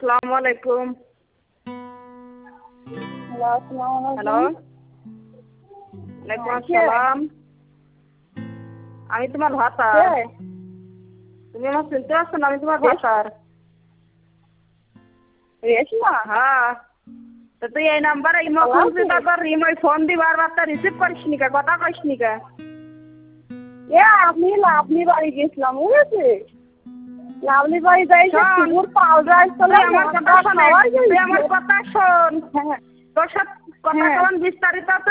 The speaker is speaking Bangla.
আসসালামু আলাইকুম। হ্যালো, ওয়ালাইকুম আসসালাম। আমি তোমার ভাতার। তুমি আমার চিনতে পারছো না? আমি তোমার ভাতার। রেশমা? হ্যাঁ, তো তুই এই নাম্বারে ইমো খুলছি, তারপর ইমোয় ফোন দি বারবার, তা রিসিভ করিস নি কা, কথা কইস নি কা? আমি লাভলি বাড়ি গেছিলাম, বুঝেছি। লাভলি বাড়ি যাই পুকুর পাউডার তুই আমার কথা শোন। তোর সাথে কথা কেমন বিস্তারিত